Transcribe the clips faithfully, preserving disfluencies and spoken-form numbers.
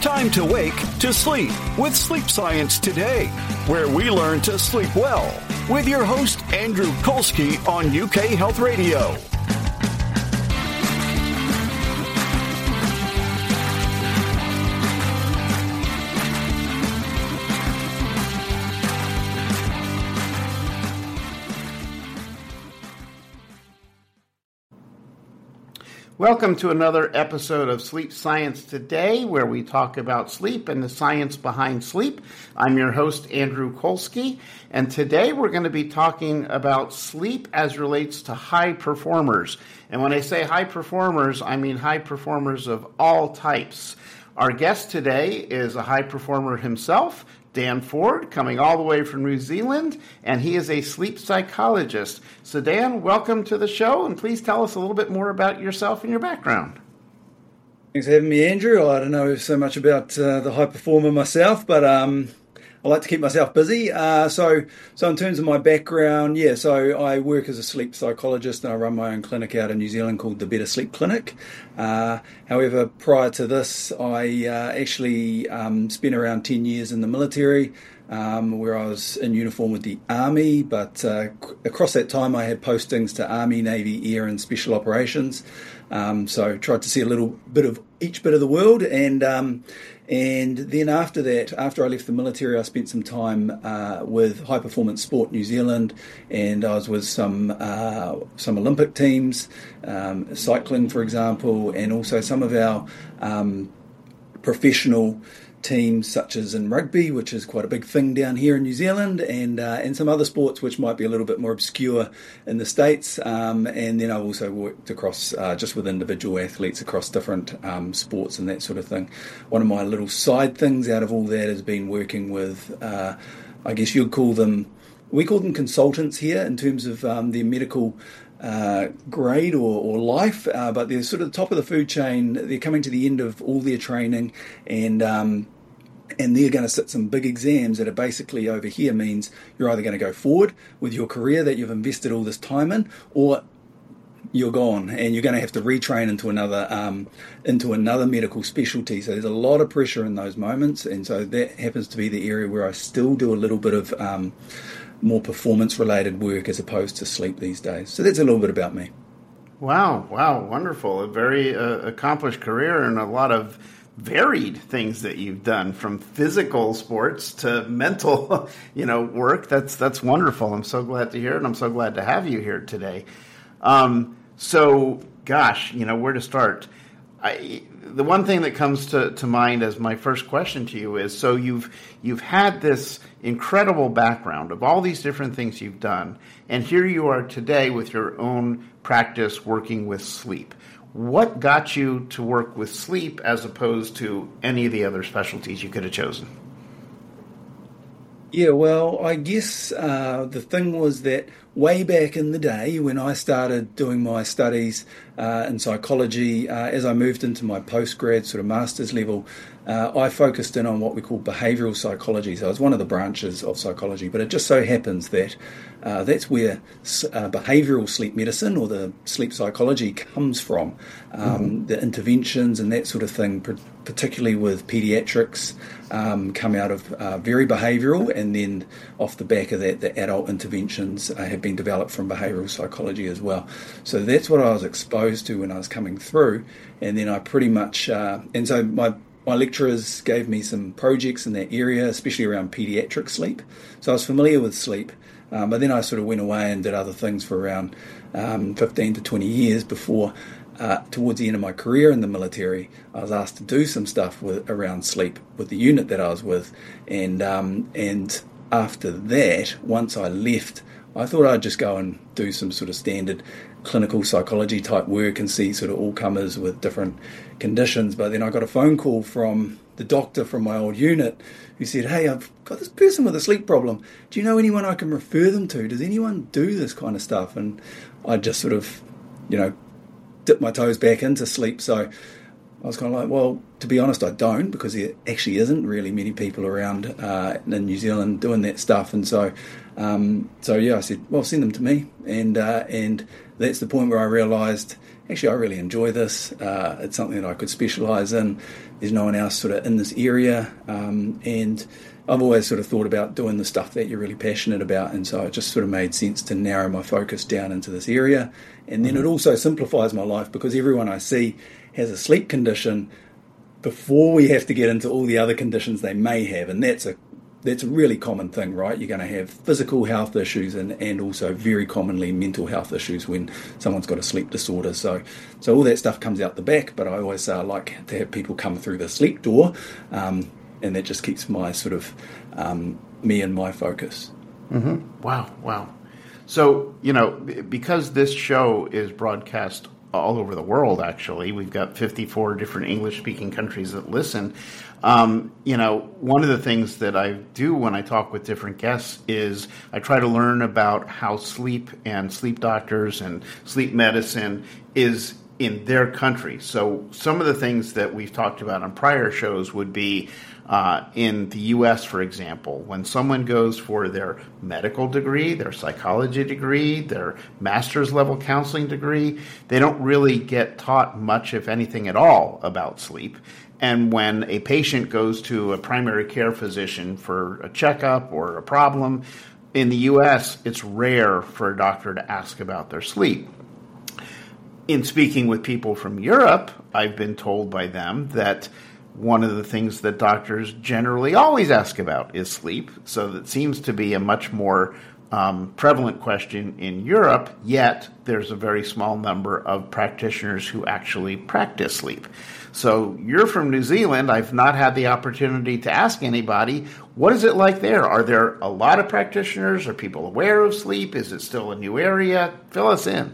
time to wake to sleep with Sleep Science Today, where we learn to sleep well with your host, Andrew Kolsky on U K Health Radio. Welcome to another episode of Sleep Science Today, where we talk about sleep and the science behind sleep. I'm your host, Andrew Kolsky, and today we're going to be talking about sleep as relates to high performers. And when I say high performers, I mean high performers of all types. Our guest today is a high performer himself, Dan Ford, coming all the way from New Zealand, and he is a sleep psychologist. So Dan, welcome to the show, and please tell us a little bit more about yourself and your background. Thanks for having me, Andrew. I don't know so much about uh, the high performer myself, but um, I like to keep myself busy. Uh, so, so in terms of my background, yeah, so I work as a sleep psychologist, and I run my own clinic out in New Zealand called the Better Sleep Clinic. Uh, however, prior to this, I uh, actually um, spent around ten years in the military, um, where I was in uniform with the Army, but uh, across that time I had postings to Army, Navy, Air and Special Operations. Um, so tried to see a little bit of each bit of the world, and um, and then after that, after I left the military, I spent some time uh, with High Performance Sport New Zealand, and I was with some uh, some Olympic teams, um, cycling, for example, and also some of our um, professional teams, such as in rugby, which is quite a big thing down here in New Zealand, and uh, and some other sports which might be a little bit more obscure in the States. Um, and then I've also worked across uh, just with individual athletes across different um, sports and that sort of thing. One of my little side things out of all that has been working with, uh, I guess you'd call them, we call them consultants here in terms of um, their medical Uh, grade or, or life, uh, but they're sort of the top of the food chain. They're coming to the end of all their training, and um, and they're going to sit some big exams that are basically over here means you're either going to go forward with your career that you've invested all this time in, or you're gone and you're going to have to retrain into another um, into another medical specialty. So there's a lot of pressure in those moments, and so that happens to be the area where I still do a little bit of um, more performance-related work as opposed to sleep these days. So that's a little bit about me. Wow, wow, wonderful. A very uh, accomplished career and a lot of varied things that you've done, from physical sports to mental, you know, work. That's that's wonderful. I'm so glad to hear it, and I'm so glad to have you here today. Um, so, gosh, you know, where to start? I, the one thing that comes to, to mind as my first question to you is, so you've you've had this incredible background of all these different things you've done, and here you are today with your own practice working with sleep. What got you to work with sleep as opposed to any of the other specialties you could have chosen? Yeah, well, I guess uh, the thing was that way back in the day when I started doing my studies uh, in psychology, uh, as I moved into my postgrad sort of master's level, uh, I focused in on what we call behavioural psychology. So it's one of the branches of psychology, but it just so happens that uh, that's where uh, behavioural sleep medicine or the sleep psychology comes from. Um, mm-hmm. The interventions and that sort of thing, particularly with paediatrics, um, come out of uh, very behavioural, and then off the back of that, the adult interventions uh, have been developed from behavioural psychology as well. So that's what I was exposed to when I was coming through, and then I pretty much, uh, and so my My lecturers gave me some projects in that area, especially around paediatric sleep. So I was familiar with sleep, um, but then I sort of went away and did other things for around um, fifteen to twenty years before, uh, towards the end of my career in the military, I was asked to do some stuff with, around sleep with the unit that I was with. And um, and after that, once I left, I thought I'd just go and do some sort of standard clinical psychology type work and see sort of all comers with different conditions. But then I got a phone call from the doctor from my old unit who said, "Hey, I've got this person with a sleep problem. Do you know anyone I can refer them to? Does anyone do this kind of stuff?" And I just sort of, you know, dipped my toes back into sleep. So I was kind of like, well, to be honest, I don't, because there actually isn't really many people around uh, in New Zealand doing that stuff. And so, um, so yeah, I said, well, send them to me. And uh, and that's the point where I realised, actually, I really enjoy this. Uh, it's something that I could specialise in. There's no one else sort of in this area. Um, and I've always sort of thought about doing the stuff that you're really passionate about. And so it just sort of made sense to narrow my focus down into this area. And then it also simplifies my life, because everyone I see has a sleep condition before we have to get into all the other conditions they may have. And that's a that's a really common thing, right? You're going to have physical health issues and, and also very commonly mental health issues when someone's got a sleep disorder. So so all that stuff comes out the back, but I always uh, like to have people come through the sleep door, um, and that just keeps my sort of, um, me and my focus. Mm-hmm. Wow, wow. So, you know, because this show is broadcast all over the world, actually. We've got fifty-four different English-speaking countries that listen. Um, you know, one of the things that I do when I talk with different guests is I try to learn about how sleep and sleep doctors and sleep medicine is in their country. So some of the things that we've talked about on prior shows would be Uh, in the U S, for example, when someone goes for their medical degree, their psychology degree, their master's level counseling degree, they don't really get taught much, if anything at all, about sleep. And when a patient goes to a primary care physician for a checkup or a problem, in the U S, it's rare for a doctor to ask about their sleep. In speaking with people from Europe, I've been told by them that one of the things that doctors generally always ask about is sleep. So that seems to be a much more um, prevalent question in Europe, yet there's a very small number of practitioners who actually practice sleep. So you're from New Zealand. I've not had the opportunity to ask anybody, what is it like there? Are there a lot of practitioners? Are people aware of sleep? Is it still a new area? Fill us in.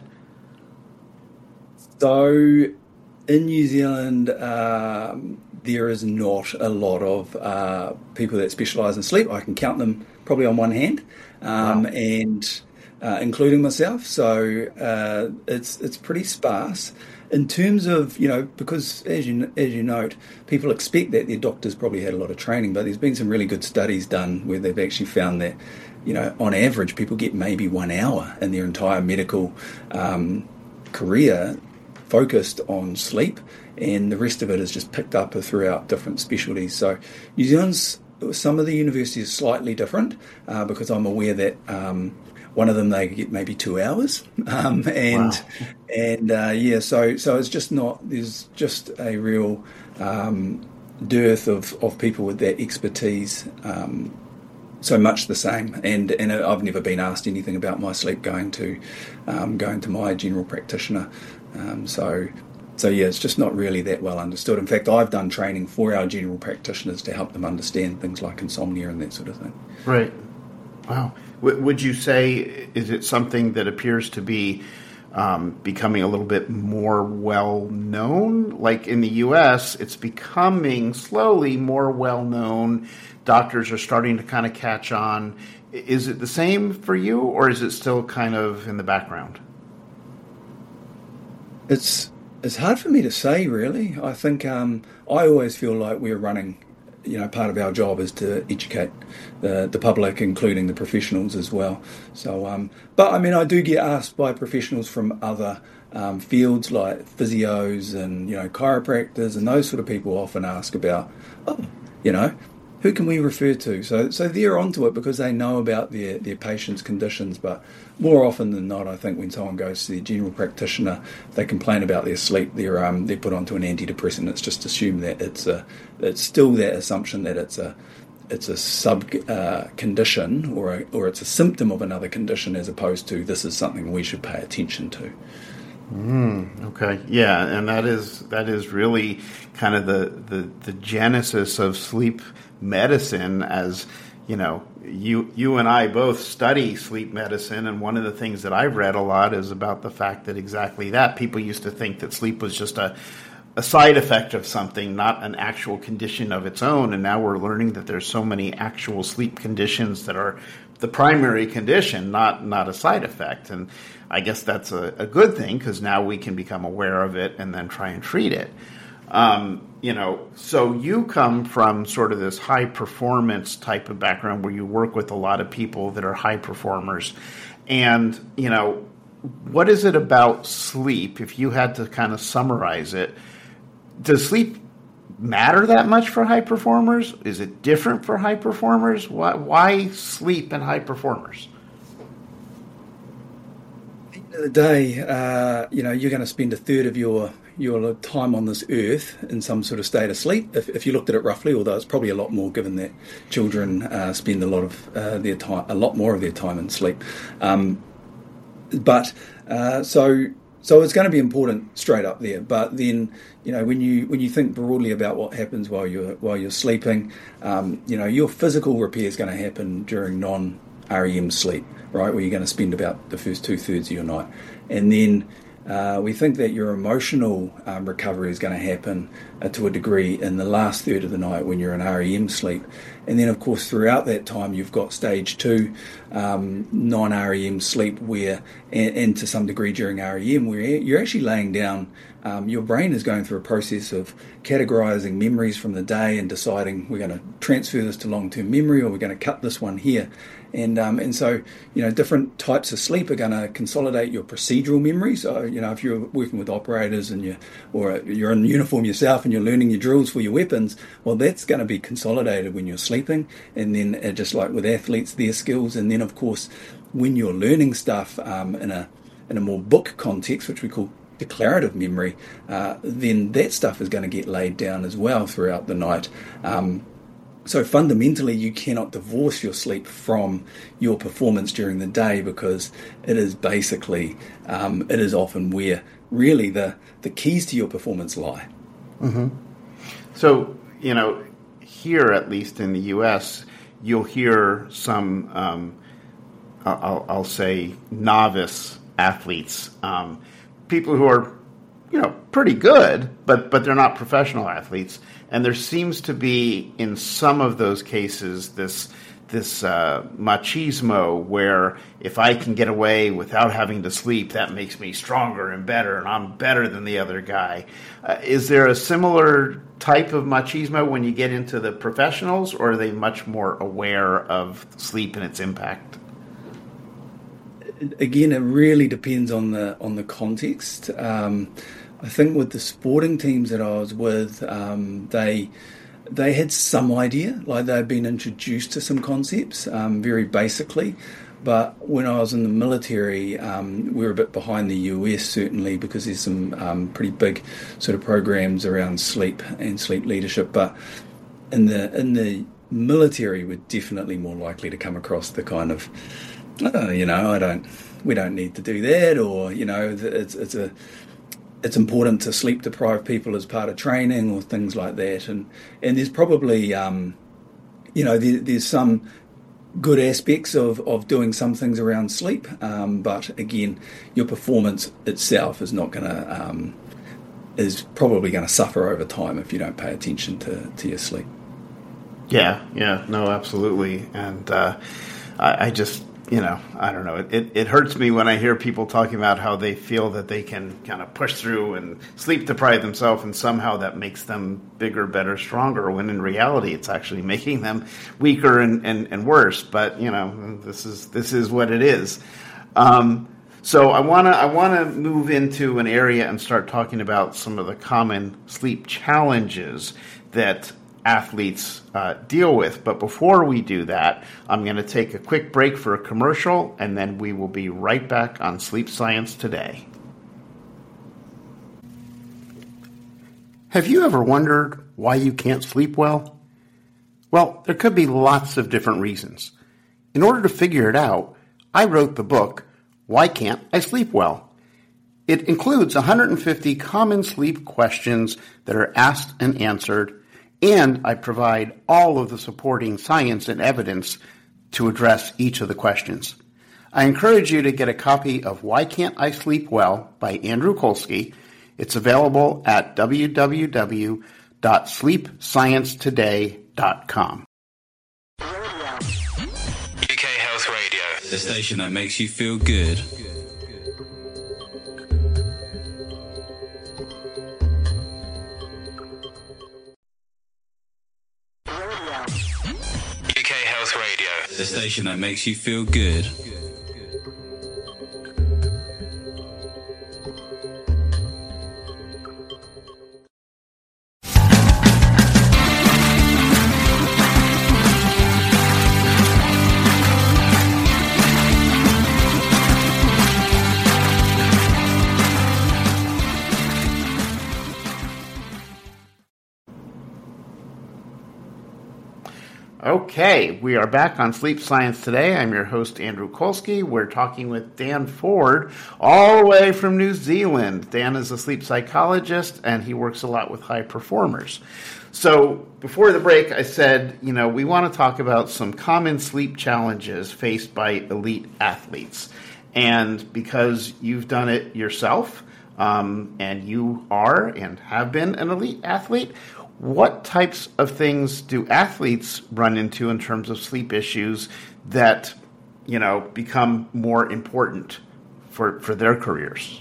So in New Zealand, um, there is not a lot of uh, people that specialise in sleep. I can count them probably on one hand, um, wow. and uh, including myself. So uh, it's it's pretty sparse in terms of, you know, because as you as you note, people expect that their doctors probably had a lot of training, but there's been some really good studies done where they've actually found that, you know, on average, people get maybe one hour in their entire medical um, career focused on sleep, and the rest of it is just picked up throughout different specialties. So New Zealand's, some of the universities are slightly different, uh, because I'm aware that um, one of them they get maybe two hours, um, and wow. and uh, yeah, so so it's just not, there's just a real um, dearth of, of people with that expertise. Um, So much the same, and and I've never been asked anything about my sleep going to um, going to my general practitioner. Um, so so yeah, it's just not really that well understood. In fact, I've done training for our general practitioners to help them understand things like insomnia and that sort of thing. Right. Wow. W- would you say, is it something that appears to be um, becoming a little bit more well known? Like in the U S, it's becoming slowly more well known. Doctors are starting to kind of catch on. Is it the same for you, or is it still kind of in the background? It's it's hard for me to say, really. I think um, I always feel like we're running, you know, part of our job is to educate the the public, including the professionals as well. So, um, but I mean, I do get asked by professionals from other um, fields like physios and, you know, chiropractors, and those sort of people often ask about, oh, you know, who can we refer to? So so they're onto it because they know about their, their patients' conditions. But more often than not, I think when someone goes to their general practitioner, if they complain about their sleep, they're um they're put onto an antidepressant. It's just assumed that it's a it's still that assumption that it's a it's a sub uh, condition or a, or it's a symptom of another condition, as opposed to this is something we should pay attention to. Mm, okay, yeah, and that is that is really kind of the, the, the genesis of sleep medicine. As you know, you you and I both study sleep medicine, and one of the things that I've read a lot is about the fact that exactly that people used to think that sleep was just a a side effect of something, not an actual condition of its own, and now we're learning that there's so many actual sleep conditions that are the primary condition, not not a side effect. And I guess that's a, a good thing, because now we can become aware of it and then try and treat it. Um, you know, so you come from sort of this high performance type of background where you work with a lot of people that are high performers. And, you know, what is it about sleep, if you had to kind of summarize it? Does sleep matter that much for high performers? Is it different for high performers? Why, why sleep in high performers? At the end of the day, uh, you know, you're going to spend a third of your your time on this earth in some sort of state of sleep, if, if you looked at it roughly, although it's probably a lot more given that children uh, spend a lot of uh, their time, a lot more of their time in sleep. Um, but uh, so so it's going to be important straight up there. But then, you know, when you when you think broadly about what happens while you're while you're sleeping, um, you know, your physical repair is going to happen during non-R E M sleep, right, where you're going to spend about the first two thirds of your night, and then Uh, we think that your emotional um, recovery is going to happen uh, to a degree in the last third of the night when you're in R E M sleep. And then, of course, throughout that time, you've got stage two um, non-R E M sleep where, and, and to some degree during R E M, where you're actually laying down, um, your brain is going through a process of categorizing memories from the day and deciding we're going to transfer this to long-term memory or we're going to cut this one here. And um, and so, you know, different types of sleep are going to consolidate your procedural memory. So, you know, if you're working with operators and you or you're in uniform yourself and you're learning your drills for your weapons, well, that's going to be consolidated when you're sleeping. And then uh, just like with athletes, their skills. And then, of course, when you're learning stuff um, in a in a more book context, which we call declarative memory, uh, then that stuff is going to get laid down as well throughout the night. Um, So fundamentally, you cannot divorce your sleep from your performance during the day because it is basically, um, it is often where really the, the keys to your performance lie. Mm-hmm. So, you know, here, at least in the U S, you'll hear some, um, I'll, I'll say, novice athletes, um, people who are, you know, pretty good, but, but they're not professional athletes. And there seems to be, in some of those cases, this this uh, machismo where if I can get away without having to sleep, that makes me stronger and better, and I'm better than the other guy. Uh, is there a similar type of machismo when you get into the professionals, or are they much more aware of sleep and its impact? Again, it really depends on the on the context. Um, I think with the sporting teams that I was with, um, they they had some idea, like they'd been introduced to some concepts, um, very basically. But when I was in the military, um, we were a bit behind the U S certainly because there's some um, pretty big sort of programs around sleep and sleep leadership. But in the in the military, we're definitely more likely to come across the kind of, oh, you know, I don't, we don't need to do that, or you know, it's it's a it's important to sleep deprive people as part of training or things like that. And and there's probably, um, you know, there, there's some good aspects of, of doing some things around sleep. Um, but again, your performance itself is not going to, um, is probably going to suffer over time if you don't pay attention to, to your sleep. Yeah, yeah, no, absolutely. And uh, I, I just, you know, I don't know. It, it, it hurts me when I hear people talking about how they feel that they can kind of push through and sleep deprive themselves, and somehow that makes them bigger, better, stronger, when in reality it's actually making them weaker and, and, and worse. But, you know, this is this is what it is. Um, so I want to I want to move into an area and start talking about some of the common sleep challenges that athletes uh, deal with. But before we do that, I'm going to take a quick break for a commercial, and then we will be right back on Sleep Science Today. Have you ever wondered why you can't sleep well? Well, there could be lots of different reasons. In order to figure it out, I wrote the book, Why Can't I Sleep Well? It includes one hundred fifty common sleep questions that are asked and answered, and I provide all of the supporting science and evidence to address each of the questions. I encourage you to get a copy of Why Can't I Sleep Well by Andrew Kolsky. It's available at w w w dot sleep science today dot com. U K Health Radio, the station that makes you feel good. The station that makes you feel good. Okay, we are back on Sleep Science Today. I'm your host, Andrew Kolsky. We're talking with Dan Ford, all the way from New Zealand. Dan is a sleep psychologist, and he works a lot with high performers. So before the break, I said, you know, we want to talk about some common sleep challenges faced by elite athletes. And because you've done it yourself, um, and you are and have been an elite athlete, what types of things do athletes run into in terms of sleep issues that, you know, become more important for, for their careers?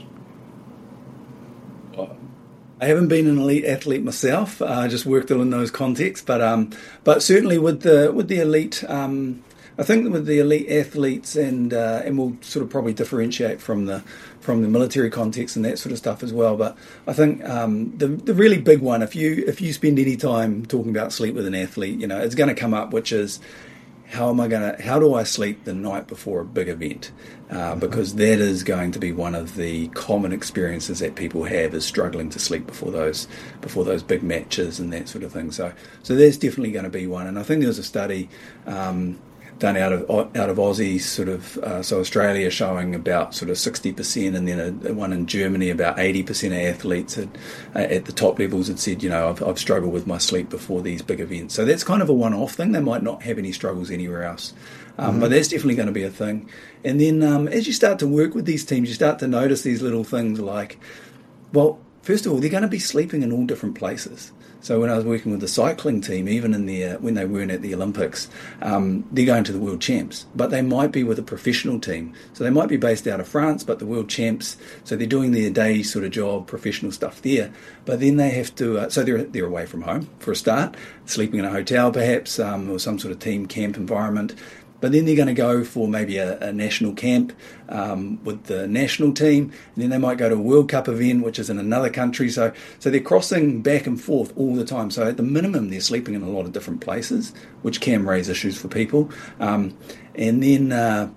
I haven't been an elite athlete myself. I uh, just worked in those contexts, but um, but certainly with the with the elite, um, I think with the elite athletes, and uh, and we'll sort of probably differentiate from the from the military context and that sort of stuff as well. But I think um, the the really big one, if you if you spend any time talking about sleep with an athlete, you know, it's going to come up, which is how am I going to how do I sleep the night before a big event? Uh, because that is going to be one of the common experiences that people have, is struggling to sleep before those before those big matches and that sort of thing. So so there's definitely going to be one. And I think there was a study Um, done out of out of Aussie, sort of, uh, so Australia showing about sort of sixty percent, and then a, a one in Germany, about eighty percent of athletes had, uh, at the top levels had said, you know, I've, I've struggled with my sleep before these big events. So that's kind of a one-off thing. They might not have any struggles anywhere else, um, mm-hmm. but that's definitely going to be a thing. And then um, as you start to work with these teams, you start to notice these little things like, well, first of all, they're going to be sleeping in all different places. So when I was working with the cycling team, even in the uh, when they weren't at the Olympics, um, they're going to the World Champs, but they might be with a professional team. So they might be based out of France, but the World Champs, so they're doing their day sort of job, professional stuff there. But then they have to, uh, so they're they're away from home for a start, sleeping in a hotel perhaps, um, or some sort of team camp environment. But then they're going to go for maybe a, a national camp um, with the national team, and then they might go to a World Cup event, which is in another country. So so they're crossing back and forth all the time. So at the minimum, they're sleeping in a lot of different places, which can raise issues for people. Um, and then uh,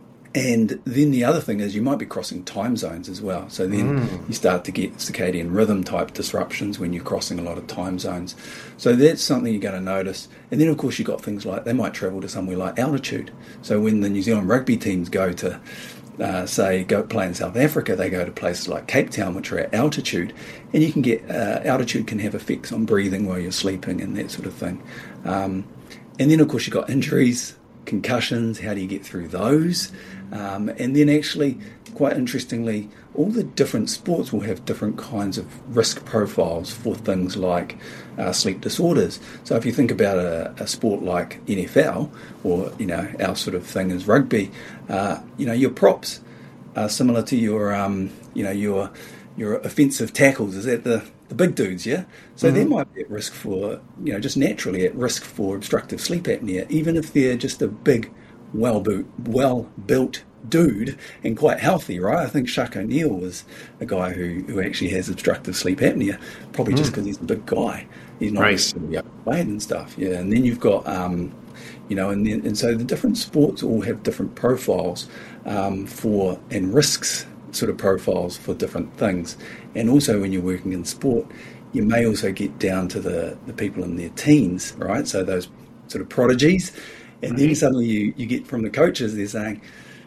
and then the other thing is you might be crossing time zones as well. So then mm. you start to get circadian rhythm type disruptions when you're crossing a lot of time zones. So that's something you're going to notice. And then, of course, you've got things like they might travel to somewhere like altitude. So when the New Zealand rugby teams go to, uh, say, go play in South Africa, they go to places like Cape Town, which are at altitude. And you can get, uh, altitude can have effects on breathing while you're sleeping and that sort of thing. Um, and then, of course, you've got injuries, concussions. How do you get through those? Um, and then actually, quite interestingly, all the different sports will have different kinds of risk profiles for things like uh, sleep disorders. So if you think about a, a sport like N F L, or, you know, our sort of thing is rugby, uh, you know, your props are similar to your, um, you know, your your offensive tackles. Is that the, the big dudes, yeah? So mm-hmm. they might be at risk for, you know, just naturally at risk for obstructive sleep apnea, even if they're just a big, well-built, well-built dude and quite healthy, right? I think Shaq O'Neal was a guy who, who actually has obstructive sleep apnea, probably mm. just because he's a big guy. He's not right. necessarily overweight and stuff, yeah. And then you've got, um, you know, and then, and so the different sports all have different profiles um, for, and risks sort of profiles for different things. And also when you're working in sport, you may also get down to the, the people in their teens, right? So those sort of prodigies. And right. then suddenly you, you get from the coaches, they're saying,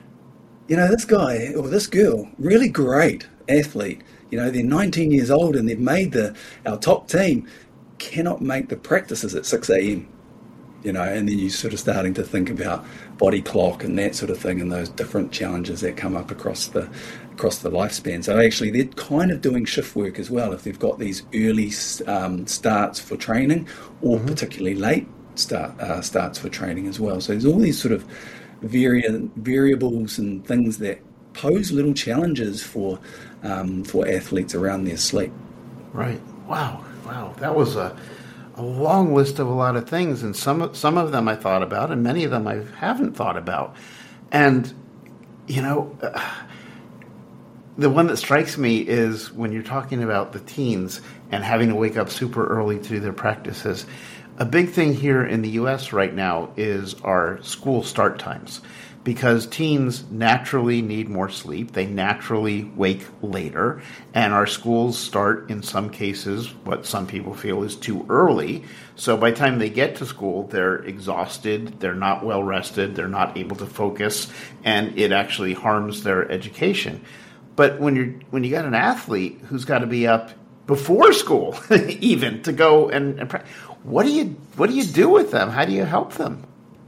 you know, this guy or this girl, really great athlete, you know, they're nineteen years old and they've made the our top team, cannot make the practices at six a.m., you know, and then you're sort of starting to think about body clock and that sort of thing and those different challenges that come up across the across the lifespan. So actually they're kind of doing shift work as well if they've got these early um, starts for training or mm-hmm. particularly late start uh, starts for training as well. So there's all these sort of vari- variables and things that pose little challenges for um, for athletes around their sleep. Right. Wow. Wow. That was a a long list of a lot of things, and some some of them I thought about, and many of them I haven't thought about. And you know, uh, the one that strikes me is when you're talking about the teens and having to wake up super early to do their practices. A big thing here in the U S right now is our school start times, because teens naturally need more sleep. They naturally wake later, and our schools start, in some cases, what some people feel is too early. So by the time they get to school, they're exhausted, they're not well rested, they're not able to focus, and it actually harms their education. But when you're when you got an athlete who's got to be up before school, even to go and, and practice, what do you what do you do with them? How do you help them?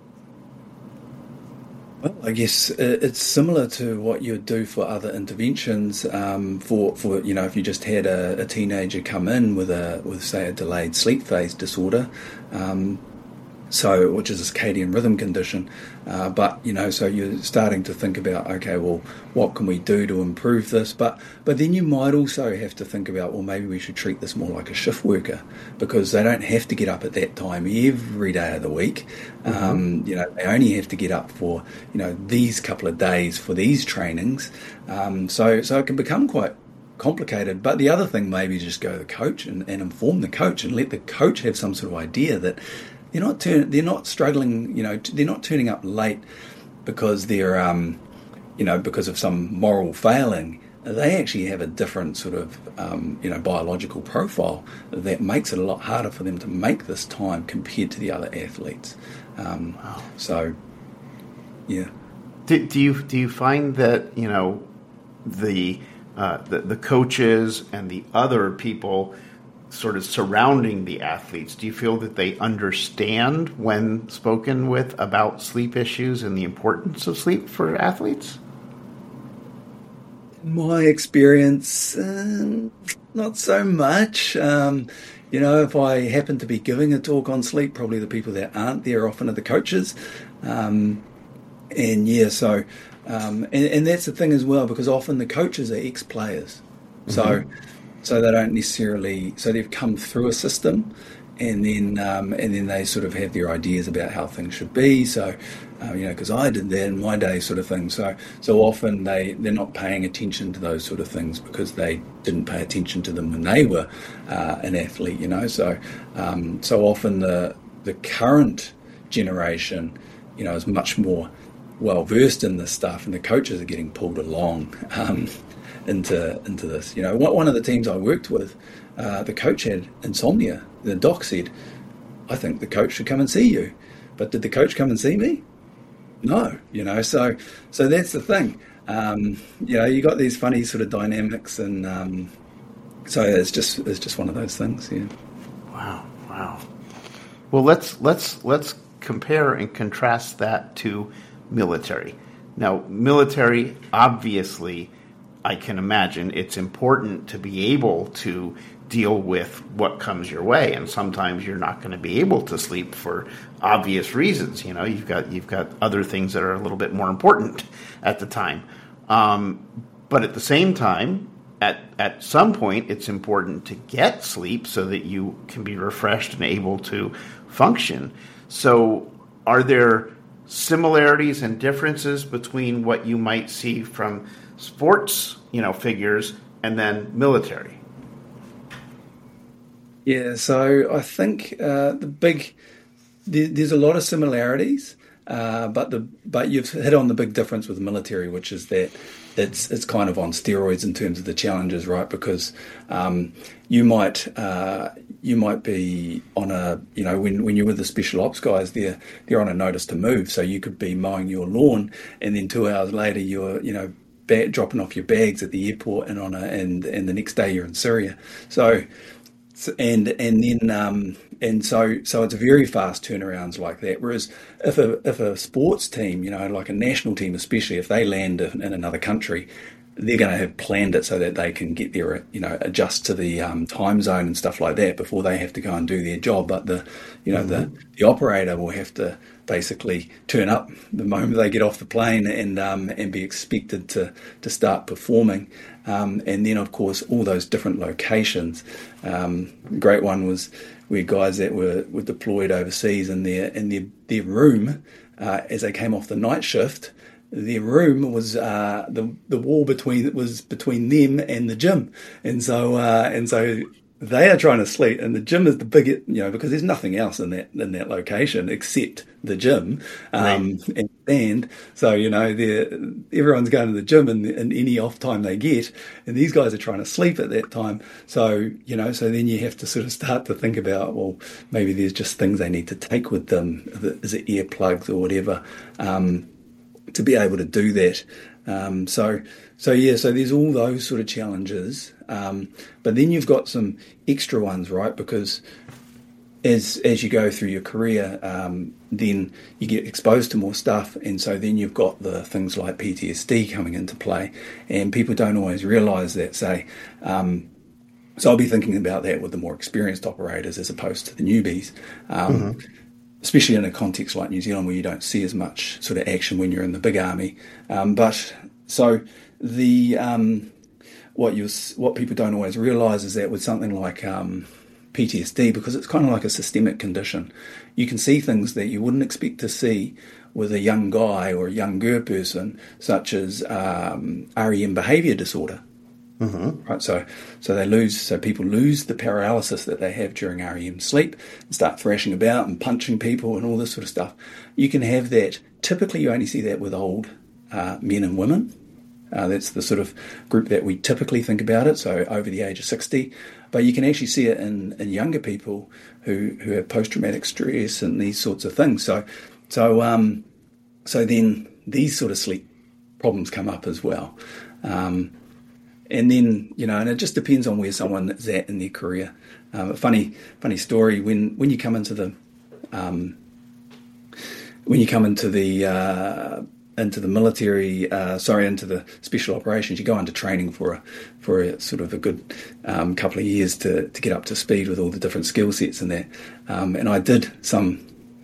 Well, I guess it's similar to what you'd do for other interventions. Um, for, for you know, if you just had a, a teenager come in with a with say a delayed sleep phase disorder, um, so which is a circadian rhythm condition. Uh, but you know, so you're starting to think about, okay, well, what can we do to improve this? But but then you might also have to think about, well, maybe we should treat this more like a shift worker, because they don't have to get up at that time every day of the week. Mm-hmm. Um, you know, they only have to get up for you know these couple of days for these trainings. Um, so so it can become quite complicated. But the other thing, maybe just go to the coach and, and inform the coach and let the coach have some sort of idea that They're not turn, They're not struggling. You know, they're not turning up late because they're, um, you know, because of some moral failing. They actually have a different sort of, um, you know, biological profile that makes it a lot harder for them to make this time compared to the other athletes. Um, wow. So, yeah. Do, do you do you find that you know the, uh, the the coaches and the other people sort of surrounding the athletes, do you feel that they understand when spoken with about sleep issues and the importance of sleep for athletes? In my experience, uh, not so much. Um, you know, if I happen to be giving a talk on sleep, probably the people that aren't there often are the coaches. Um, and yeah, so, um, and, and that's the thing as well, because often the coaches are ex-players. Mm-hmm. So, So they don't necessarily, so they've come through a system, and then um, and then they sort of have their ideas about how things should be. So, uh, you know, because I did that in my day, sort of thing. So so often they they're not paying attention to those sort of things because they didn't pay attention to them when they were uh, an athlete. You know, so um, so often the the current generation, you know, is much more well versed in this stuff, and the coaches are getting pulled along. Um, into into this. You know, one of the teams I worked with, uh, the coach had insomnia. The doc said, I think the coach should come and see you. But did the coach come and see me? No, you know, so so that's the thing. Um, you know, you got these funny sort of dynamics, and um, so it's just it's just one of those things, yeah. Wow, wow. Well, let's let's let's compare and contrast that to military. Now, military, obviously, I can imagine it's important to be able to deal with what comes your way, and sometimes you're not going to be able to sleep for obvious reasons. You know, you've got you've got other things that are a little bit more important at the time. Um, but at the same time, at at some point, it's important to get sleep so that you can be refreshed and able to function. So, are there similarities and differences between what you might see from sports, you know, figures, and then military? Yeah, so I think uh, the big there, there's a lot of similarities, uh, but the but you've hit on the big difference with the military, which is that it's it's kind of on steroids in terms of the challenges, right? Because um, you might uh, you might be on a you know when, when you're with the special ops guys, they're they're on a notice to move, so you could be mowing your lawn, and then two hours later you're you know ba- dropping off your bags at the airport, and on a and and the next day you're in Syria. So. And and then um, and so so it's very fast turnarounds like that. Whereas if a if a sports team, you know, like a national team, especially if they land in, in another country, they're going to have planned it so that they can get there, you know, adjust to the um, time zone and stuff like that before they have to go and do their job. But the, you know, mm-hmm. the, the operator will have to basically turn up the moment they get off the plane and um, and be expected to to start performing. Um, and then, of course, all those different locations. Um, the great one was where guys that were, were deployed overseas in their in their their room uh, as they came off the night shift. Their room was uh, the the wall between was between them and the gym, and so uh, and so they are trying to sleep, and the gym is the biggest, you know, because there's nothing else in that in that location except the gym um, right. and band. So you know, everyone's going to the gym in, in any off time they get, and these guys are trying to sleep at that time. So you know, so then you have to sort of start to think about, well, maybe there's just things they need to take with them. Is it earplugs or whatever? Um, to be able to do that. Um, so, so yeah, so there's all those sort of challenges. Um, but then you've got some extra ones, right? Because as as you go through your career, um, then you get exposed to more stuff. And so then you've got the things like P T S D coming into play. And people don't always realise that, say, um, so I'll be thinking about that with the more experienced operators as opposed to the newbies. Um, mm-hmm. Especially in a context like New Zealand where you don't see as much sort of action when you're in the big army. Um, but so the um, what you what people don't always realise is that with something like um, P T S D, because it's kind of like a systemic condition, you can see things that you wouldn't expect to see with a young guy or a younger person, such as um, R E M behaviour disorder. Mm-hmm. Right, so so they lose. So people lose the paralysis that they have during R E M sleep and start thrashing about and punching people and all this sort of stuff. You can have that. Typically, you only see that with old uh, men and women. Uh, that's the sort of group that we typically think about it. So over the age of sixty, but you can actually see it in, in younger people who who have post-traumatic stress and these sorts of things. So so um so then these sort of sleep problems come up as well. Um, And then, you know, and it just depends on where someone is at in their career. Um, a funny, funny story, when, when you come into the, um, when you come into the, uh, into the military, uh, sorry, into the special operations, you go into training for a, for a sort of a good um, couple of years to, to get up to speed with all the different skill sets and that. Um, and I did some,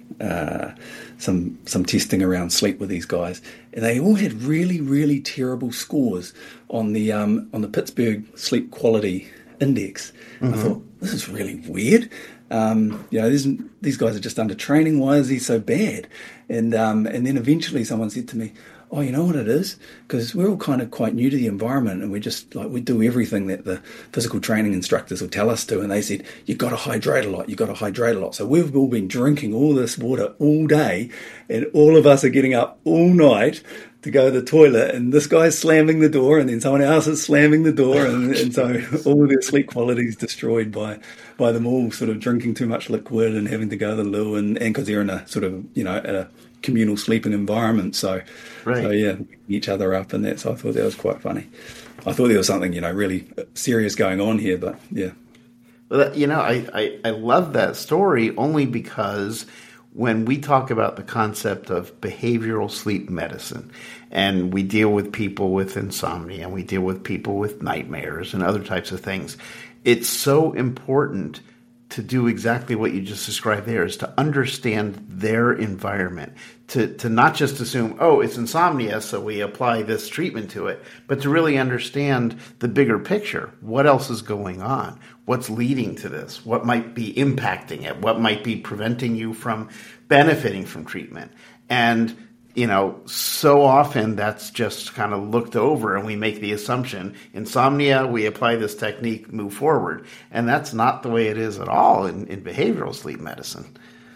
uh, some some testing around sleep with these guys, and they all had really, really terrible scores on the um, on the Pittsburgh Sleep Quality Index. Mm-hmm. I thought, this is really weird. Um, you know, these guys are just under training. Why is he so bad? And um, and then eventually someone said to me, oh, you know what it is? Because we're all kind of quite new to the environment, and we just like we do everything that the physical training instructors will tell us to. And they said, you've got to hydrate a lot. You've got to hydrate a lot. So we've all been drinking all this water all day, and all of us are getting up all night to go to the toilet, and this guy's slamming the door, and then someone else is slamming the door, and, and so all of their sleep quality is destroyed by by them all sort of drinking too much liquid and having to go to the loo, and because they're in a sort of, you know, at a communal sleeping environment. So, right. so yeah, each other up and that. So I thought that was quite funny. I thought there was something, you know, really serious going on here, but yeah. Well, you know, I, I, I love that story only because when we talk about the concept of behavioral sleep medicine, and we deal with people with insomnia, and we deal with people with nightmares and other types of things, it's so important to do exactly what you just described there, is to understand their environment, to, to not just assume, oh, it's insomnia, so we apply this treatment to it, but to really understand the bigger picture. What else is going on? What's leading to this? What might be impacting it? What might be preventing you from benefiting from treatment? And you know, so often that's just kind of looked over, and we make the assumption, insomnia, we apply this technique, move forward. And that's not the way it is at all in, in behavioral sleep medicine.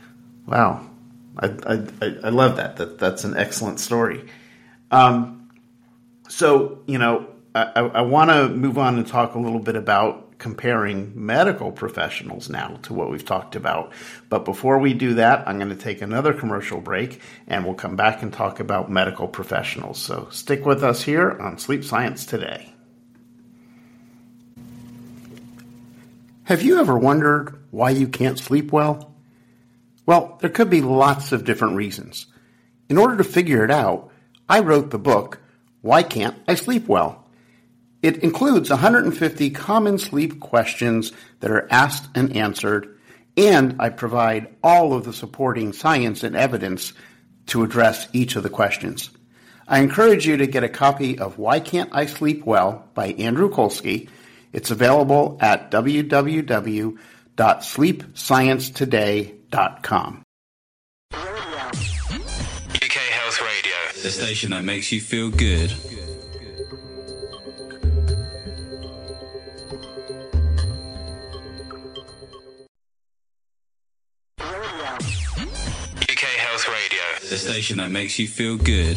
Wow. I, I, I love that. that. That's an excellent story. Um, so, you know, I, I want to move on and talk a little bit about comparing medical professionals now to what we've talked about. But before we do that, I'm going to take another commercial break, and we'll come back and talk about medical professionals. So stick with us here on Sleep Science Today. Have you ever wondered why you can't sleep well? Well, there could be lots of different reasons. In order to figure it out, I wrote the book, Why Can't I Sleep Well? It includes one hundred fifty common sleep questions that are asked and answered, and I provide all of the supporting science and evidence to address each of the questions. I encourage you to get a copy of Why Can't I Sleep Well by Andrew Kolsky. It's available at w w w dot sleep science today dot com. U K Health Radio, the station that makes you feel good. U K Health Radio, the station that makes you feel good.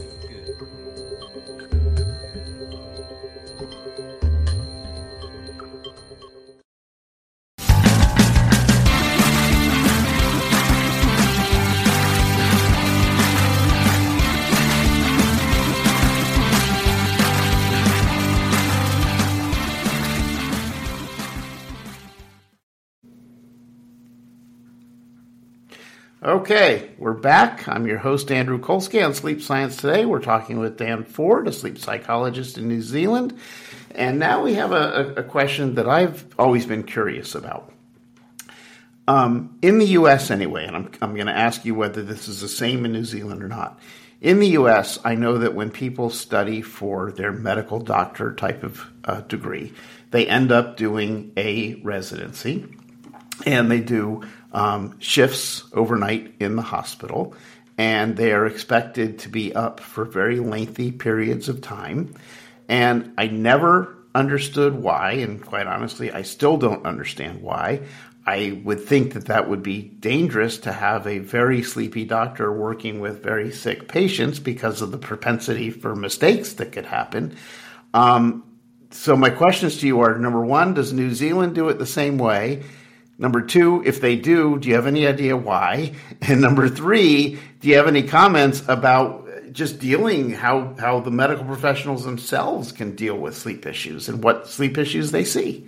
Okay, we're back. I'm your host, Andrew Kolsky, on Sleep Science Today. We're talking with Dan Ford, a sleep psychologist in New Zealand. And now we have a, a question that I've always been curious about. Um, in the U S anyway, and I'm, I'm going to ask you whether this is the same in New Zealand or not. In the U S, I know that when people study for their medical doctor type of uh, degree, they end up doing a residency, and they do um, shifts overnight in the hospital, and they are expected to be up for very lengthy periods of time. And I never understood why, and quite honestly, I still don't understand why. I would think that that would be dangerous to have a very sleepy doctor working with very sick patients because of the propensity for mistakes that could happen. Um, so my questions to you are, number one, does New Zealand do it the same way? Number two, if they do, do you have any idea why? And number three, do you have any comments about just dealing, how, how the medical professionals themselves can deal with sleep issues and what sleep issues they see?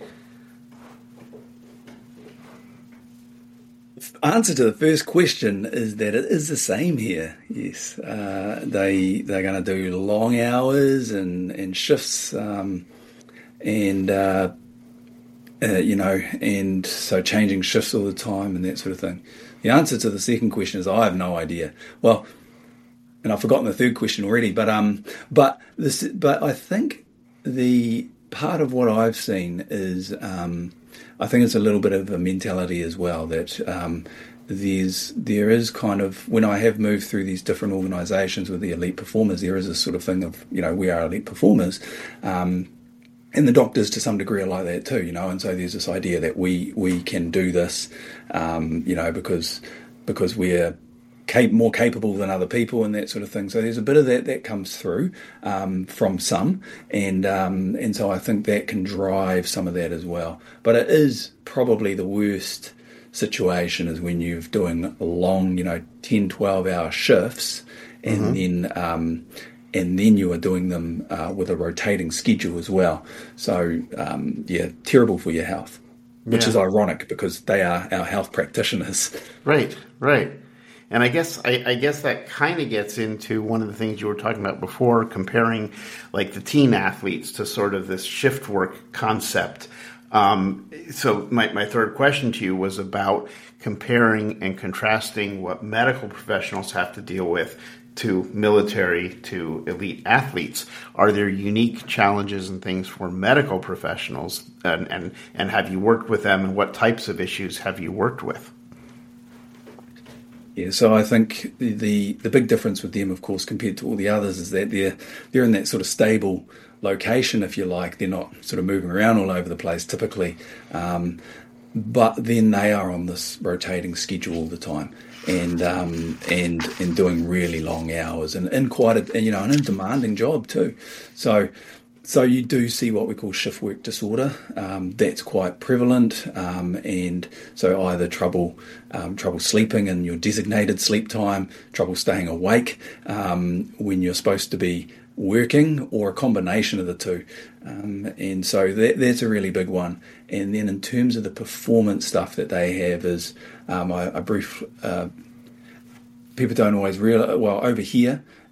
Answer to the first question is that it is the same here. Yes, uh, they they're going to do long hours and and shifts, um, and uh, uh, you know, and so changing shifts all the time and that sort of thing. The answer to the second question is I have no idea. Well, and I've forgotten the third question already. But um, but this, but I think the part of what I've seen is um. I think it's a little bit of a mentality as well that um, there's there is kind of, when I have moved through these different organisations with the elite performers, there is a sort of thing of, you know, we are elite performers, um, and the doctors to some degree are like that too, you know, and so there's this idea that we we can do this, um, you know, because because we're Cap- more capable than other people and that sort of thing. So there's a bit of that that comes through um, from some, and um, and so I think that can drive some of that as well. But it is probably the worst situation is when you're doing long, you know, ten, twelve hour shifts, and mm-hmm. then um, and then you are doing them uh, with a rotating schedule as well. So um, yeah, terrible for your health, which yeah. is ironic because they are our health practitioners. Right, right. And I guess I, I guess that kind of gets into one of the things you were talking about before, comparing like the teen athletes to sort of this shift work concept. Um, so my, my third question to you was about comparing and contrasting what medical professionals have to deal with to military, to elite athletes. Are there unique challenges and things for medical professionals? And, and, and have you worked with them, and what types of issues have you worked with? Yeah, so I think the, the the big difference with them, of course, compared to all the others, is that they're they're in that sort of stable location, if you like. They're not sort of moving around all over the place typically, um, but then they are on this rotating schedule all the time, and um, and and doing really long hours, and in quite a you know an in demanding job too. So. So you do see what we call shift work disorder. Um, that's quite prevalent, um, and so either trouble um, trouble sleeping in your designated sleep time, trouble staying awake um, when you're supposed to be working, or a combination of the two. Um, and so that, that's a really big one. And then in terms of the performance stuff that they have is, um, I, I brief, uh, people don't always realize, well, over here,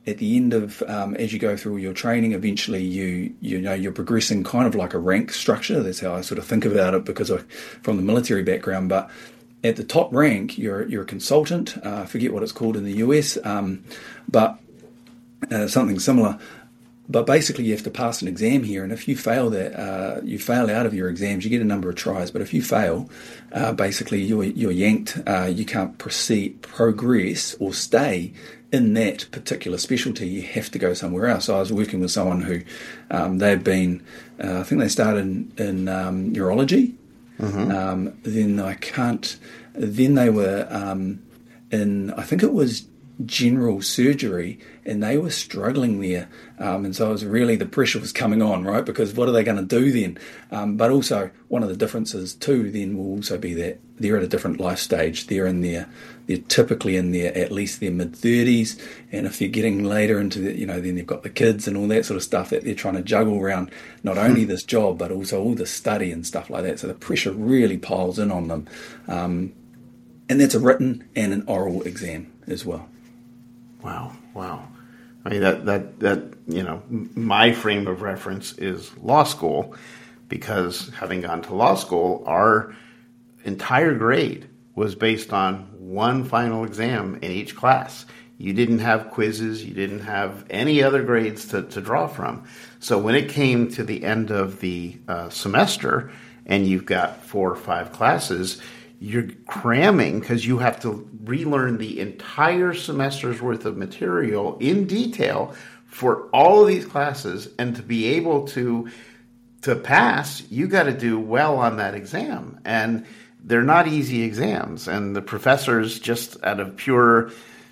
at the end of, um, as you go through your training, eventually you you know you're progressing kind of like a rank structure. That's how I sort of think about it because I, from the military background. But at the top rank, you're you're a consultant. Uh, I forget what it's called in the U S, um, but uh, something similar. But basically, you have to pass an exam here, and if you fail that, uh, you fail out of your exams. You get a number of tries, but if you fail, uh, basically you're you're yanked. Uh, you can't proceed, progress, or stay in that particular specialty. You have to go somewhere else. So I was working with someone who um, they've been, uh, I think they started in, in um, neurology. Mm-hmm. Um, then I can't. Then they were um, in, I think it was general surgery, and they were struggling there, um, and so it was really, the pressure was coming on, right? Because what are they going to do then? Um, but also, one of the differences too then will also be that they're at a different life stage. They're in their, they're typically in their, at least their mid thirties, and if they're getting later into the, you know, then they've got the kids and all that sort of stuff that they're trying to juggle around not only this job but also all the study and stuff like that. So the pressure really piles in on them, um, and that's a written and an oral exam as well. Wow, wow. I mean, that, that, that, you know, my frame of reference is law school, because having gone to law school, our entire grade was based on one final exam in each class. You didn't have quizzes, you didn't have any other grades to, to draw from. So when it came to the end of the uh, semester and you've got four or five classes, you're cramming because you have to relearn the entire semester's worth of material in detail for all of these classes, and to be able to to pass, you got to do well on that exam. And they're not easy exams, and the professors, just out of pure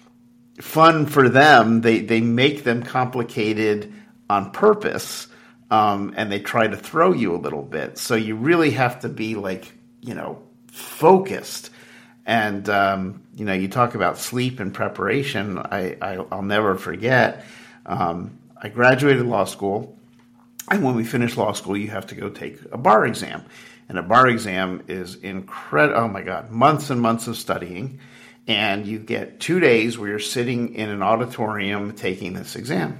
fun for them, they, they make them complicated on purpose, um, and they try to throw you a little bit. So you really have to be like, you know, focused. And um, you know, you talk about sleep and preparation. I, I I'll never forget. Um, I graduated law school, and when we finish law school, you have to go take a bar exam. And a bar exam is incredible. Oh my God, months and months of studying, and you get two days where you're sitting in an auditorium taking this exam.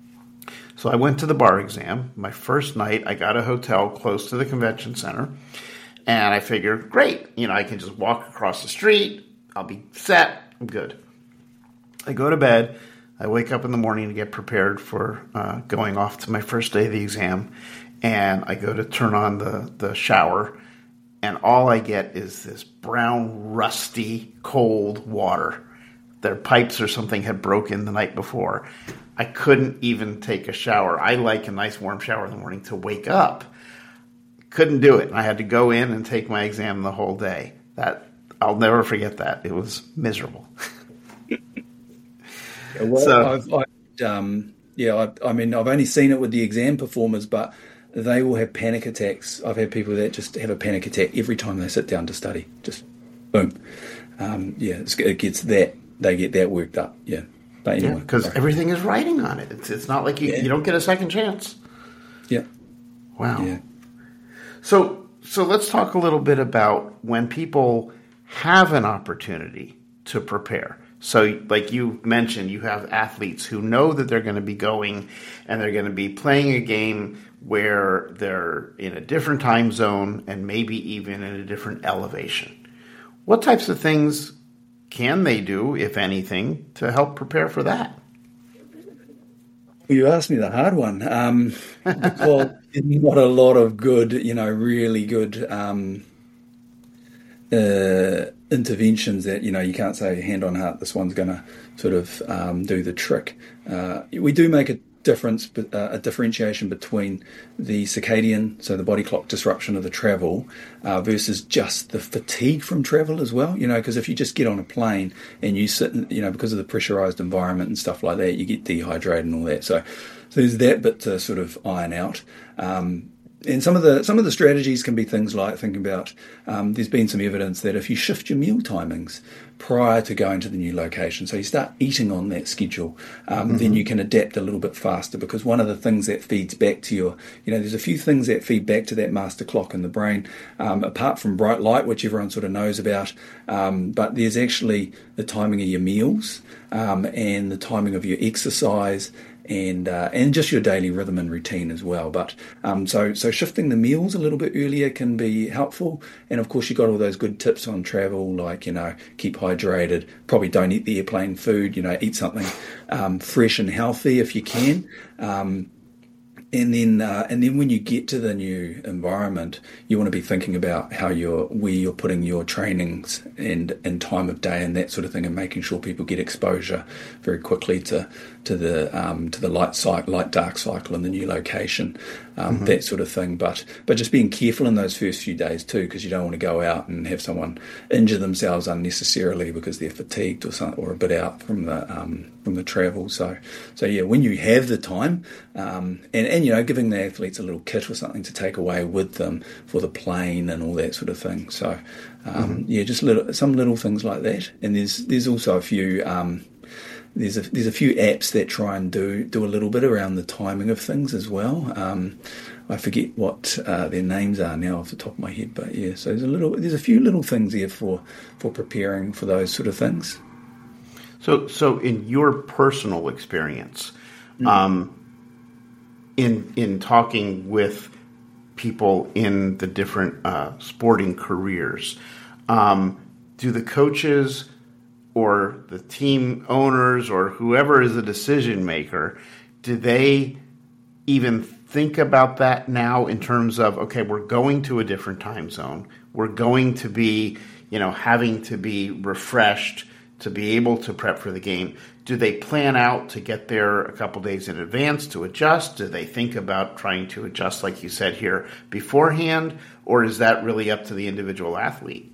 So I went to the bar exam. My first night, I got a hotel close to the convention center. And I figured, great, you know, I can just walk across the street. I'll be set. I'm good. I go to bed. I wake up in the morning to get prepared for uh, going off to my first day of the exam. And I go to turn on the, the shower. And all I get is this brown, rusty, cold water. Their pipes or something had broken the night before. I couldn't even take a shower. I like a nice warm shower in the morning to wake up. Couldn't do it. I had to go in and take my exam the whole day. That I'll never forget that. It was miserable. yeah, well, so, I've, I've, um, yeah, I, I mean, I've only seen it with the exam performers, but they will have panic attacks. I've had people that just have a panic attack every time they sit down to study. Just boom. Um, yeah, it's, it gets that. They get that worked up. Yeah, but anyway, because yeah, everything is writing on it. It's it's not like you, yeah. you don't get a second chance. Yeah. Wow. Yeah. So, so let's talk a little bit about when people have an opportunity to prepare. So, like you mentioned, you have athletes who know that they're going to be going and they're going to be playing a game where they're in a different time zone and maybe even in a different elevation. What types of things can they do, if anything, to help prepare for that? You asked me the hard one, um, because not a lot of good, you know, really good um, uh, interventions that, you know, you can't say hand on heart, this one's going to sort of um, do the trick. Uh, we do make a difference, uh, a differentiation between the circadian, so the body clock disruption of the travel, uh, versus just the fatigue from travel as well. You know, because if you just get on a plane and you sit, you know, because of the pressurized environment and stuff like that, you get dehydrated and all that. So, so there's that bit to sort of iron out. Um, and some of the some of the strategies can be things like thinking about. Um, there's been some evidence that if you shift your meal timings prior to going to the new location, so you start eating on that schedule, um, mm-hmm. then you can adapt a little bit faster. Because one of the things that feeds back to your, you know, there's a few things that feed back to that master clock in the brain, um, apart from bright light, which everyone sort of knows about. Um, but there's actually the timing of your meals um, and the timing of your exercise. And uh, and just your daily rhythm and routine as well. But um, so so shifting the meals a little bit earlier can be helpful. And of course, you got all those good tips on travel, like, you know, keep hydrated. Probably don't eat the airplane food. You know, eat something um, fresh and healthy if you can. Um, And then, uh, and then when you get to the new environment, you want to be thinking about how you're, where you're putting your trainings and, and time of day and that sort of thing, and making sure people get exposure very quickly to to the um, to the light cycle, light dark cycle in the new location, um, mm-hmm. that sort of thing. But but just being careful in those first few days too, because you don't want to go out and have someone injure themselves unnecessarily because they're fatigued or some, or a bit out from the um, from the travel. So so yeah, when you have the time, um, and and you know, giving the athletes a little kit or something to take away with them for the plane and all that sort of thing. So um, mm-hmm. yeah, just little, some little things like that. And there's there's also a few. Um, There's a there's a few apps that try and do do a little bit around the timing of things as well. Um, I forget what uh, their names are now off the top of my head, but yeah. So there's a little there's a few little things there for, for preparing for those sort of things. So so in your personal experience, mm. um, in in talking with people in the different uh, sporting careers, um, do the coaches or the team owners or whoever is a decision maker, do they even think about that now in terms of, okay, we're going to a different time zone. We're going to be, you know, having to be refreshed to be able to prep for the game. Do they plan out to get there a couple days in advance to adjust? Do they think about trying to adjust, like you said here, beforehand? Or is that really up to the individual athlete?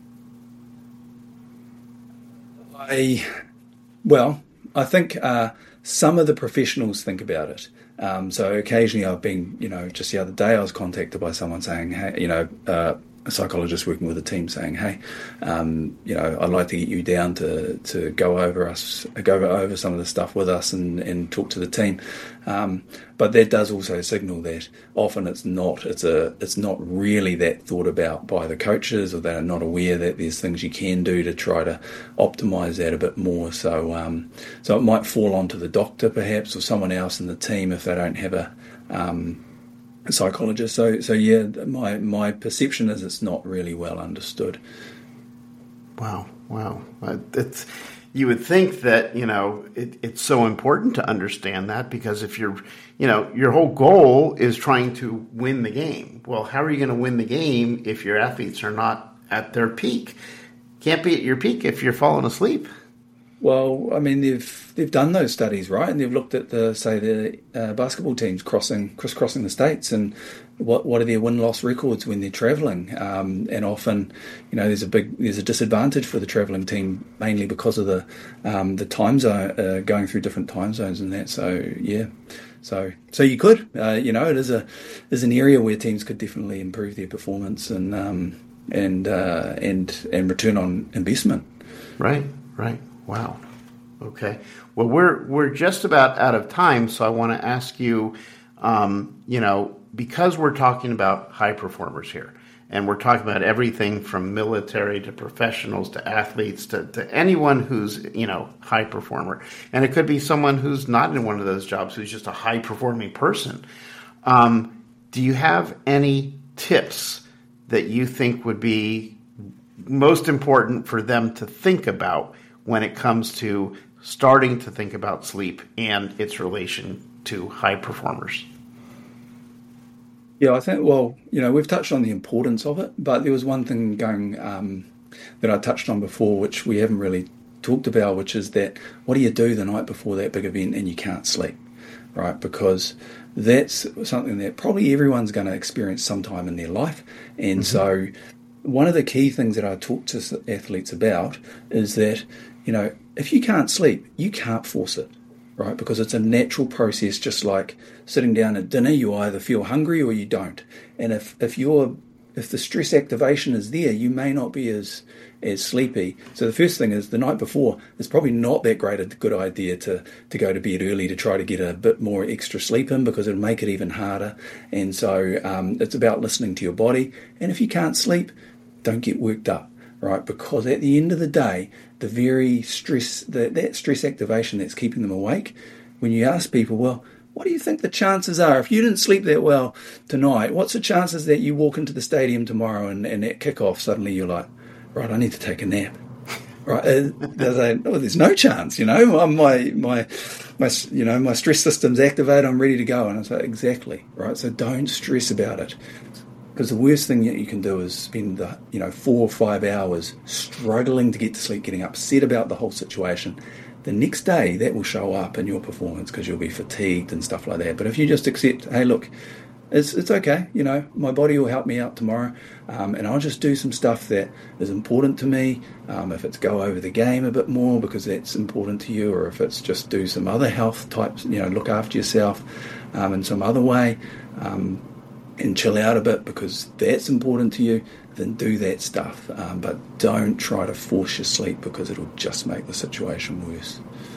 I, well, I think uh, some of the professionals think about it. Um, so occasionally I've been, you know, just the other day I was contacted by someone saying, hey, you know, uh, a psychologist working with a team saying, hey, um, you know, I'd like to get you down to, to go over us, go over some of the stuff with us and, and talk to the team. Um, but that does also signal that often it's not, it's a, it's not really that thought about by the coaches, or they are not aware that there's things you can do to try to optimize that a bit more. So, um, so it might fall onto the doctor perhaps, or someone else in the team if they don't have a, um, a psychologist. So, so yeah, my my perception is it's not really well understood. Wow, wow. It's, you would think that, you know, it, it's so important to understand that, because if you're, you know, your whole goal is trying to win the game. Well, how are you going to win the game if your athletes are not at their peak? Can't be at your peak if you're falling asleep. Well, I mean, they've they've done those studies, right? And they've looked at the, say, the uh, basketball teams crossing crisscrossing the states, and what what are their win-loss records when they're travelling? Um, and often, you know, there's a big there's a disadvantage for the travelling team, mainly because of the um, the time zone, uh, going through different time zones and that. So yeah, so so you could, uh, you know, it is a is an area where teams could definitely improve their performance and um, and uh, and and return on investment. Right, right. Wow. Okay. Well, we're we're just about out of time, so I want to ask you, um, you know, because we're talking about high performers here, and we're talking about everything from military to professionals to athletes to, to anyone who's, you know, high performer. And it could be someone who's not in one of those jobs, who's just a high performing person. Um, do you have any tips that you think would be most important for them to think about when it comes to starting to think about sleep and its relation to high performers? Yeah, I think, well, you know, we've touched on the importance of it, but there was one thing going um, that I touched on before, which we haven't really talked about, which is that what do you do the night before that big event and you can't sleep, right? Because that's something that probably everyone's going to experience sometime in their life. And mm-hmm. so one of the key things that I talk to athletes about is that, you know, if you can't sleep, you can't force it, right? Because it's a natural process, just like sitting down at dinner. You either feel hungry or you don't. And if, if you're if the stress activation is there, you may not be as as sleepy. So the first thing is, the night before, it's probably not that great a good idea to, to go to bed early to try to get a bit more extra sleep in, because it'll make it even harder. And so um, it's about listening to your body. And if you can't sleep, don't get worked up, right? Because at the end of the day, the very stress, the, that stress activation that's keeping them awake, when you ask people, well, what do you think the chances are? If you didn't sleep that well tonight, what's the chances that you walk into the stadium tomorrow and, and at kickoff, suddenly you're like, right, I need to take a nap. Right? They're saying, oh, there's no chance, you know, my, my, my, you know, my stress system's activated, I'm ready to go. And I say, exactly, right? So don't stress about it. Because the worst thing that you can do is spend the, you know, four or five hours struggling to get to sleep, getting upset about the whole situation. The next day, that will show up in your performance because you'll be fatigued and stuff like that. But if you just accept, hey, look, it's it's okay, you know, my body will help me out tomorrow, um, and I'll just do some stuff that is important to me. Um, if it's go over the game a bit more because that's important to you, or if it's just do some other health types, you know, look after yourself um, in some other way, um, and chill out a bit because that's important to you, then do that stuff. Um, but don't try to force your sleep, because it'll just make the situation worse.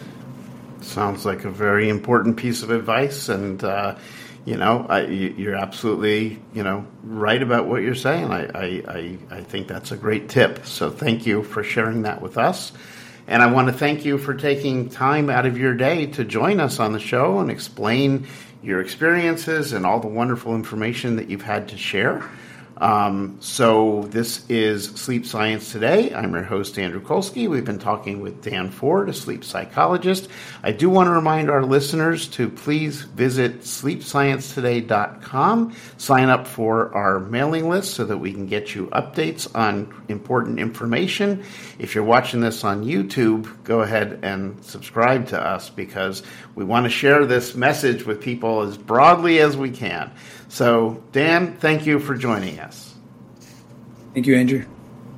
Sounds like a very important piece of advice, and uh, you know, I, you're absolutely, you know, right about what you're saying. I, I, I, I think that's a great tip. So thank you for sharing that with us. And I want to thank you for taking time out of your day to join us on the show and explain your experiences and all the wonderful information that you've had to share. Um, so this is Sleep Science Today. I'm your host, Andrew Kolsky. We've been talking with Dan Ford, a sleep psychologist. I do want to remind our listeners to please visit sleep science today dot com, sign up for our mailing list so that we can get you updates on important information. If you're watching this on YouTube, go ahead and subscribe to us, because we want to share this message with people as broadly as we can. So, Dan, thank you for joining us. Thank you, Andrew.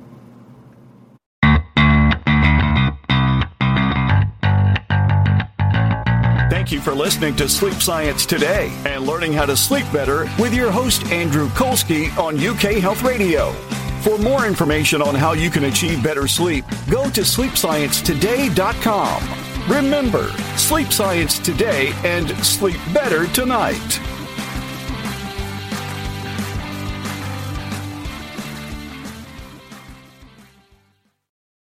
Thank you for listening to Sleep Science Today and learning how to sleep better with your host, Andrew Kolsky, on U K Health Radio. For more information on how you can achieve better sleep, go to sleep science today dot com. Remember, sleep science today and sleep better tonight.